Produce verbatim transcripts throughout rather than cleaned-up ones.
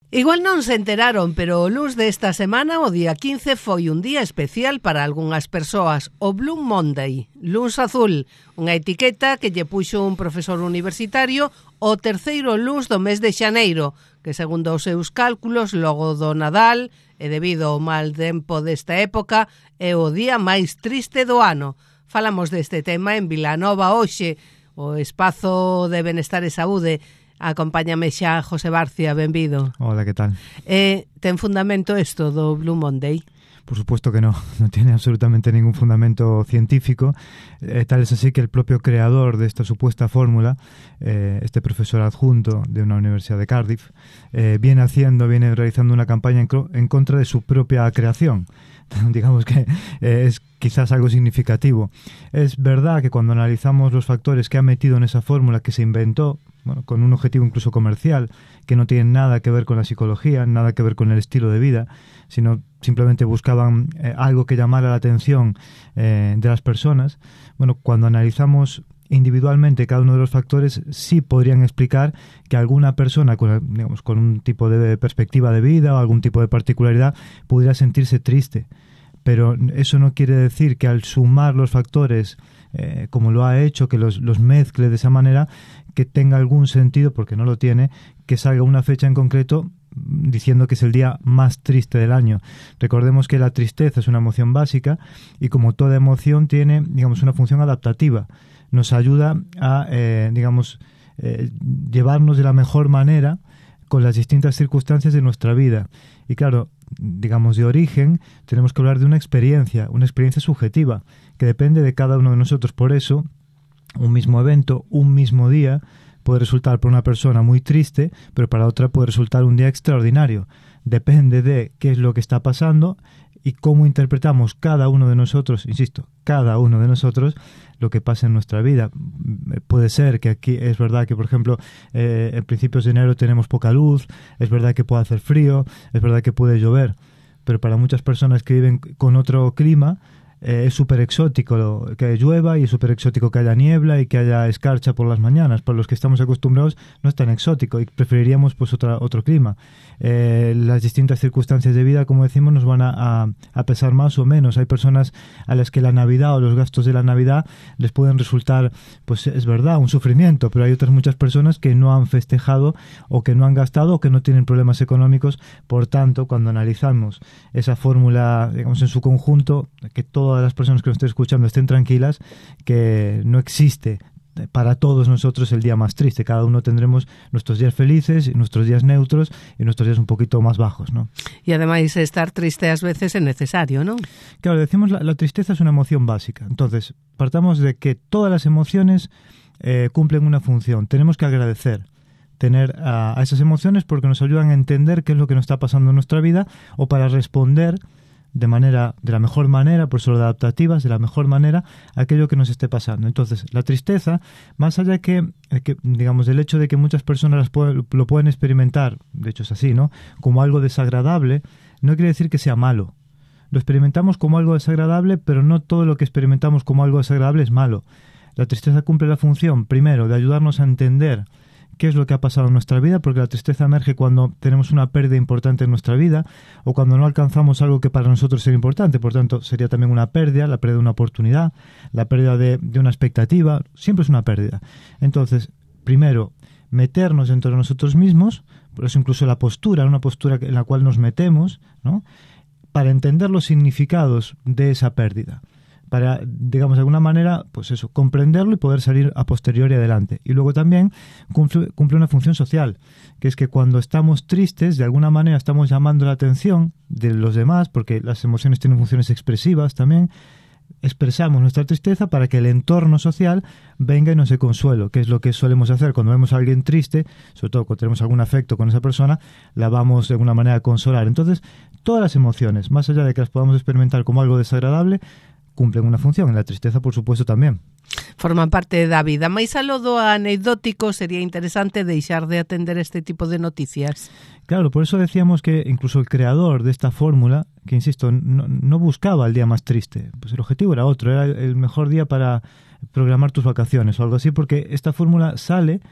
Igual non se enteraron, pero o luns desta semana, o día quince, foi un día especial para algunhas persoas, o Blue Monday, luns azul, unha etiqueta que lle puxo un profesor universitario o terceiro luns do mes de xaneiro, que segundo os seus cálculos, logo do Nadal, e debido ao mal tempo desta época, é o día máis triste do ano. Falamos deste tema en Vilanova hoxe, o espazo de Benestar e Saúde. Acompáñame xa José Barcia, benvido. Hola, ¿qué tal? Eh, ten fundamento isto do Blue Monday? Por supuesto que no, no tiene absolutamente ningún fundamento científico. Eh, tal es así que el propio creador de esta supuesta fórmula, eh, este profesor adjunto de una universidad de Cardiff, eh, viene haciendo, viene realizando una campaña en, en contra de su propia creación. Digamos que eh, es quizás algo significativo. Es verdad que cuando analizamos los factores que ha metido en esa fórmula que se inventó, bueno, con un objetivo incluso comercial, que no tiene nada que ver con la psicología, nada que ver con el estilo de vida, sino simplemente buscaban eh, algo que llamara la atención eh, de las personas. Bueno, cuando analizamos individualmente cada uno de los factores, sí podrían explicar que alguna persona con, digamos, con un tipo de perspectiva de vida o algún tipo de particularidad pudiera sentirse triste. Pero eso no quiere decir que al sumar los factores, eh, como lo ha hecho, que los, los mezcle de esa manera, que tenga algún sentido, porque no lo tiene, que salga una fecha en concreto diciendo que es el día más triste del año. Recordemos que la tristeza es una emoción básica y como toda emoción tiene, digamos, una función adaptativa. Nos ayuda a, eh, digamos, eh, llevarnos de la mejor manera con las distintas circunstancias de nuestra vida. Y claro, digamos, de origen, tenemos que hablar de una experiencia, una experiencia subjetiva, que depende de cada uno de nosotros. Por eso, un mismo evento, un mismo día, puede resultar para una persona muy triste, pero para otra puede resultar un día extraordinario. Depende de qué es lo que está pasando y cómo interpretamos cada uno de nosotros, insisto, cada uno de nosotros, lo que pasa en nuestra vida. Puede ser que aquí es verdad que, por ejemplo, eh, en principios de enero tenemos poca luz, es verdad que puede hacer frío, es verdad que puede llover, pero para muchas personas que viven con otro clima, Eh, es súper exótico que llueva y es súper exótico que haya niebla y que haya escarcha por las mañanas. Para los que estamos acostumbrados no es tan exótico y preferiríamos pues otra, otro clima. Eh, las distintas circunstancias de vida, como decimos, nos van a, a, a pesar más o menos. Hay personas a las que la Navidad o los gastos de la Navidad les pueden resultar, pues es verdad, un sufrimiento, pero hay otras muchas personas que no han festejado o que no han gastado o que no tienen problemas económicos. Por tanto, cuando analizamos esa fórmula, digamos, en su conjunto, que todo todas las personas que nos estén escuchando estén tranquilas, que no existe para todos nosotros el día más triste. Cada uno tendremos nuestros días felices, nuestros días neutros y nuestros días un poquito más bajos, ¿no? Y además estar triste a veces es necesario, ¿no? Claro, decimos la, la tristeza es una emoción básica. Entonces, partamos de que todas las emociones eh, cumplen una función. Tenemos que agradecer tener a, a esas emociones porque nos ayudan a entender qué es lo que nos está pasando en nuestra vida o para responder de manera, de la mejor manera, por eso de adaptativas, de la mejor manera, aquello que nos esté pasando. Entonces, la tristeza, más allá de que, que digamos, del hecho de que muchas personas pueden, lo pueden experimentar, de hecho es así, ¿no?, como algo desagradable, no quiere decir que sea malo. Lo experimentamos como algo desagradable, pero no todo lo que experimentamos como algo desagradable es malo. La tristeza cumple la función, primero, de ayudarnos a entender qué es lo que ha pasado en nuestra vida, porque la tristeza emerge cuando tenemos una pérdida importante en nuestra vida o cuando no alcanzamos algo que para nosotros es importante. Por tanto, sería también una pérdida, la pérdida de una oportunidad, la pérdida de, de una expectativa, siempre es una pérdida. Entonces, primero, meternos dentro de nosotros mismos, por eso incluso la postura, una postura en la cual nos metemos, ¿no?, para entender los significados de esa pérdida, para, digamos, de alguna manera, pues eso, comprenderlo y poder salir a posteriori adelante. Y luego también cumple, cumple una función social, que es que cuando estamos tristes, de alguna manera estamos llamando la atención de los demás, porque las emociones tienen funciones expresivas también, expresamos nuestra tristeza para que el entorno social venga y nos dé consuelo, que es lo que solemos hacer cuando vemos a alguien triste, sobre todo cuando tenemos algún afecto con esa persona, la vamos de alguna manera a consolar. Entonces, todas las emociones, más allá de que las podamos experimentar como algo desagradable, cumplen una función, en la tristeza por supuesto tamén. Forman parte da vida, mais a lo do anecdótico sería interesante deixar de atender este tipo de noticias. Claro, por eso decíamos que incluso el creador de esta fórmula, que insisto, no, no buscaba el día más triste, pues el objetivo era otro, era el mejor día para programar tus vacaciones o algo así, porque esta fórmula sale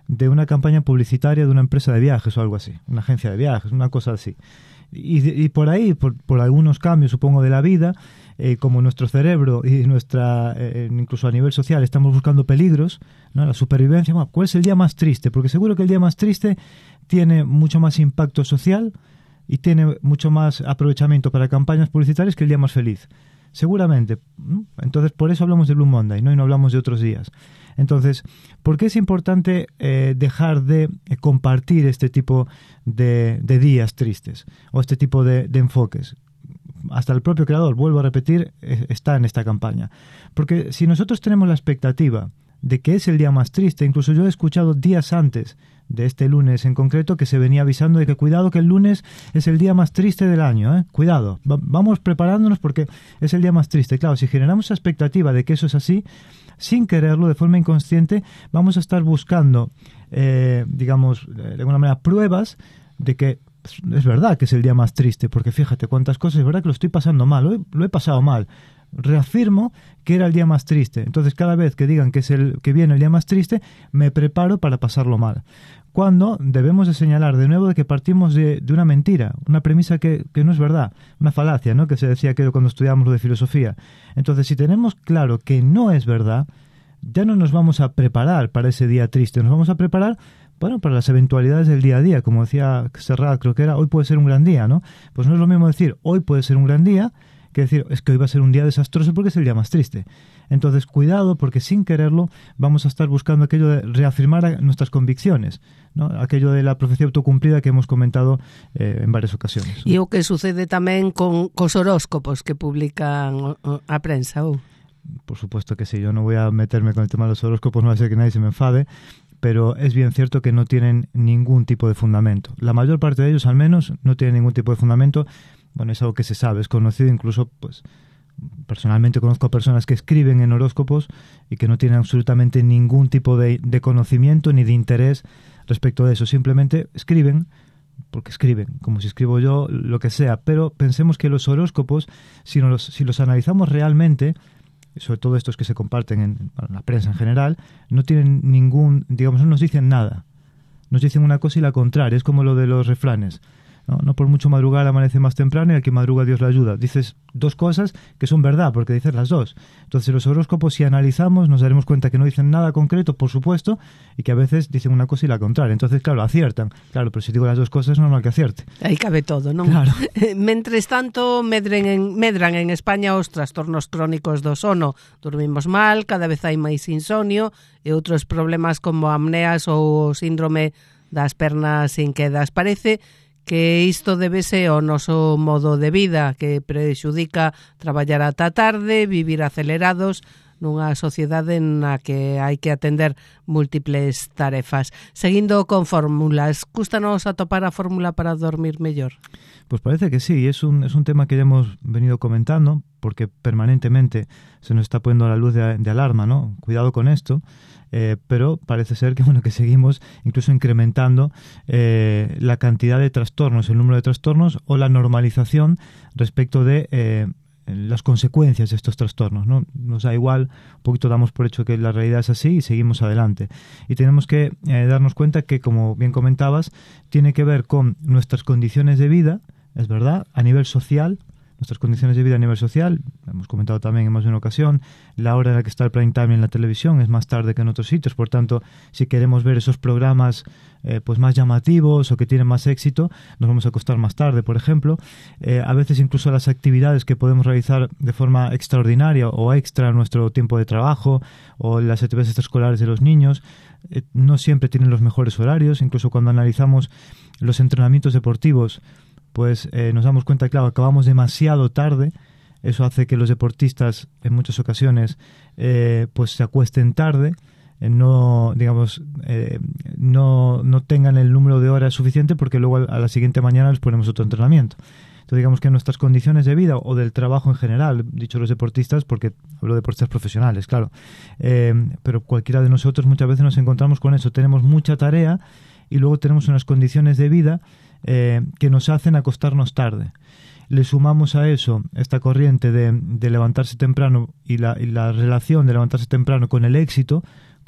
de una campaña publicitaria de una empresa de viajes o algo así, una agencia de viajes, una cosa así. Y, y por ahí, por, por algunos cambios, supongo, de la vida, eh, como nuestro cerebro y nuestra, eh, incluso a nivel social, estamos buscando peligros, ¿no? La supervivencia. Bueno, ¿cuál es el día más triste? Porque seguro que el día más triste tiene mucho más impacto social y tiene mucho más aprovechamiento para campañas publicitarias que el día más feliz. Seguramente. Entonces, por eso hablamos de Blue Monday, ¿no? Y no hablamos de otros días. Entonces, ¿por qué es importante eh, dejar de eh, compartir este tipo de, de días tristes o este tipo de, de enfoques? Hasta el propio creador, vuelvo a repetir, eh, está en esta campaña. Porque si nosotros tenemos la expectativa de que es el día más triste, incluso yo he escuchado días antes de este lunes en concreto que se venía avisando de que cuidado que el lunes es el día más triste del año, ¿eh? Cuidado, va- vamos preparándonos porque es el día más triste. Claro, si generamos esa expectativa de que eso es así, sin quererlo, de forma inconsciente, vamos a estar buscando, eh, digamos, de alguna manera, pruebas de que es verdad que es el día más triste, porque fíjate cuántas cosas, es verdad que lo estoy pasando mal, lo he, lo he pasado mal. Reafirmo que era el día más triste. Entonces, cada vez que digan que es el que viene el día más triste, me preparo para pasarlo mal. Cuando debemos de señalar de nuevo de que partimos de, de una mentira, una premisa que, que no es verdad, una falacia, ¿no? Que se decía aquello cuando estudiábamos lo de filosofía. Entonces, si tenemos claro que no es verdad, ya no nos vamos a preparar para ese día triste, nos vamos a preparar, bueno, para las eventualidades del día a día. Como decía Serrat, creo que era, hoy puede ser un gran día, ¿no? Pues no es lo mismo decir, hoy puede ser un gran día, que decir, es que hoy va a ser un día desastroso porque es el día más triste. Entonces, cuidado, porque sin quererlo vamos a estar buscando aquello de reafirmar nuestras convicciones, ¿no? Aquello de la profecía autocumplida que hemos comentado eh, en varias ocasiones. E o que sucede tamén con cos horóscopos que publican a prensa, ou? Por supuesto que sí, yo no voy a meterme con el tema de los horóscopos, no va a ser que nadie se me enfade, pero es bien cierto que no tienen ningún tipo de fundamento. La mayor parte de ellos, al menos, no tienen ningún tipo de fundamento. Bueno, es algo que se sabe, es conocido, incluso, pues, personalmente conozco a personas que escriben en horóscopos y que no tienen absolutamente ningún tipo de, de conocimiento ni de interés respecto de eso. Simplemente escriben, porque escriben, como si escribo yo, lo que sea. Pero pensemos que los horóscopos, si, no los, si los analizamos realmente, sobre todo estos que se comparten en, en la prensa en general, no tienen ningún, digamos, no nos dicen nada. Nos dicen una cosa y la contraria. Es como lo de los refranes. No, no por mucho madrugar amanece más temprano y al que madruga Dios le ayuda. Dices dos cosas que son verdad, porque dices las dos. Entonces los horóscopos, si analizamos, nos daremos cuenta que no dicen nada concreto, por supuesto, y que a veces dicen una cosa y la contraria. Entonces, claro, aciertan. Claro, pero si digo las dos cosas, es normal que acierte. Aí cabe todo, non? Claro. Mentres tanto, medren en, medran en España os trastornos crónicos do sono. Dormimos mal, cada vez hai máis insomnio e outros problemas como amneas ou o síndrome das pernas inquedas. Parece que isto debese ao noso modo de vida, que prexudica traballar ata tarde, vivir acelerados nunha sociedade na que hai que atender múltiples tarefas. Seguindo con fórmulas, cústanos atopar a fórmula para dormir mellor? Pues parece que sí, es un, es un tema que ya hemos venido comentando, porque permanentemente se nos está poniendo la luz de, de alarma, ¿no? Cuidado con esto. Eh, pero parece ser que bueno que seguimos incluso incrementando eh, la cantidad de trastornos, el número de trastornos o la normalización respecto de eh, las consecuencias de estos trastornos, ¿no? Nos da igual, un poquito damos por hecho que la realidad es así y seguimos adelante. Y tenemos que eh, darnos cuenta que, como bien comentabas, tiene que ver con nuestras condiciones de vida, es verdad, a nivel social, nuestras condiciones de vida a nivel social. Hemos comentado también en más de una ocasión la hora en la que está el prime time en la televisión es más tarde que en otros sitios, por tanto, si queremos ver esos programas eh, pues más llamativos o que tienen más éxito, nos vamos a acostar más tarde, por ejemplo. Eh, a veces incluso las actividades que podemos realizar de forma extraordinaria o extra en nuestro tiempo de trabajo o las actividades extraescolares de los niños eh, no siempre tienen los mejores horarios. Incluso cuando analizamos los entrenamientos deportivos, pues eh, nos damos cuenta, claro, acabamos demasiado tarde. Eso hace que los deportistas en muchas ocasiones eh, pues se acuesten tarde, eh, no digamos eh, no, no tengan el número de horas suficiente, porque luego a la siguiente mañana les ponemos otro entrenamiento. Entonces, digamos que nuestras condiciones de vida o del trabajo en general, dicho los deportistas, porque hablo de deportistas profesionales, claro, eh, pero cualquiera de nosotros muchas veces nos encontramos con eso. Tenemos mucha tarea y luego tenemos unas condiciones de vida eh, que nos hacen acostarnos tarde. Le sumamos a eso esta corriente de, de levantarse temprano y la, y la relación de levantarse temprano con el éxito,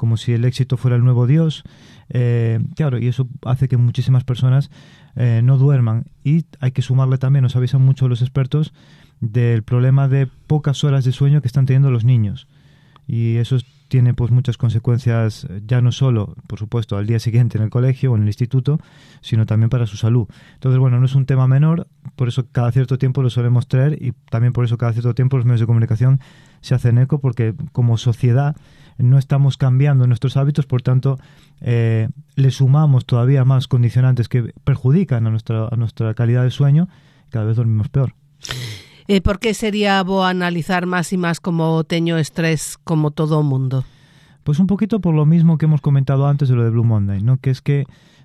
como si el éxito fuera el nuevo Dios. Eh, claro, y eso hace que muchísimas personas eh, no duerman. Y hay que sumarle también, nos avisan mucho los expertos, del problema de pocas horas de sueño que están teniendo los niños. Y eso tiene pues muchas consecuencias, ya no solo, por supuesto, al día siguiente en el colegio o en el instituto, sino también para su salud. Entonces, bueno, no es un tema menor, por eso cada cierto tiempo lo solemos traer y también por eso cada cierto tiempo los medios de comunicación se hacen eco, porque como sociedad no estamos cambiando nuestros hábitos, por tanto, eh, le sumamos todavía más condicionantes que perjudican a nuestra, a nuestra calidad de sueño y cada vez dormimos peor. Eh, por que sería bo analizar máis e máis como teño estrés como todo o mundo? Pues un poquito por lo mismo que hemos comentado antes de lo de Blue Monday, ¿no? Que es que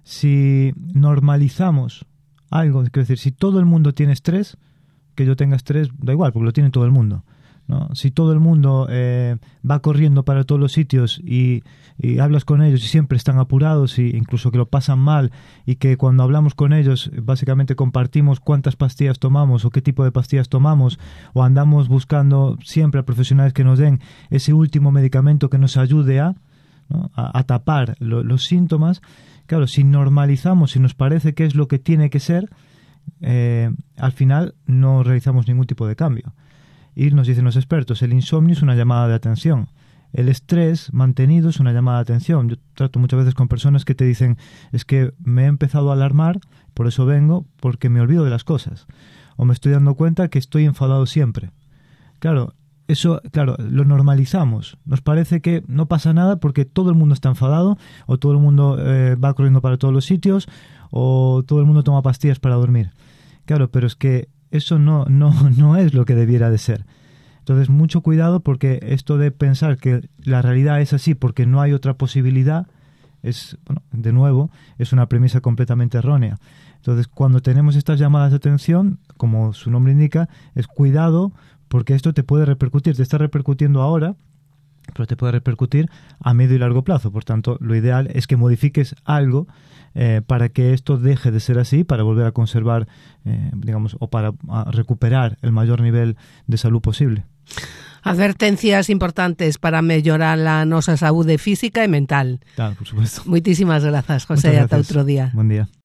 si normalizamos algo, quiero decir, si todo el mundo tiene estrés, que yo tenga estrés, da igual, porque lo tiene todo el mundo, ¿no? Si todo el mundo eh, va corriendo para todos los sitios y, y hablas con ellos y siempre están apurados e incluso que lo pasan mal, y que cuando hablamos con ellos básicamente compartimos cuántas pastillas tomamos o qué tipo de pastillas tomamos, o andamos buscando siempre a profesionales que nos den ese último medicamento que nos ayude a, ¿no? a, a tapar lo, los síntomas. Claro, si normalizamos, si nos parece que es lo que tiene que ser, eh, al final no realizamos ningún tipo de cambio. Y nos dicen los expertos, el insomnio es una llamada de atención. El estrés mantenido es una llamada de atención. Yo trato muchas veces con personas que te dicen, es que me he empezado a alarmar, por eso vengo, porque me olvido de las cosas. O me estoy dando cuenta que estoy enfadado siempre. Claro, eso, claro, lo normalizamos. Nos parece que no pasa nada porque todo el mundo está enfadado, o todo el mundo eh, va corriendo para todos los sitios, o todo el mundo toma pastillas para dormir. Claro, pero es que eso no, no, no es lo que debiera de ser. Entonces, mucho cuidado, porque esto de pensar que la realidad es así porque no hay otra posibilidad, es, bueno, de nuevo, es una premisa completamente errónea. Entonces, cuando tenemos estas llamadas de atención, como su nombre indica, es cuidado, porque esto te puede repercutir, te está repercutiendo ahora, pero te puede repercutir a medio y largo plazo. Por tanto, lo ideal es que modifiques algo eh, para que esto deje de ser así, para volver a conservar, eh, digamos, o para recuperar el mayor nivel de salud posible. Advertencias importantes para mellorar a nosa saúde física e mental. Claro, por supuesto. Moitísimas grazas, José, ata outro día. Buen día.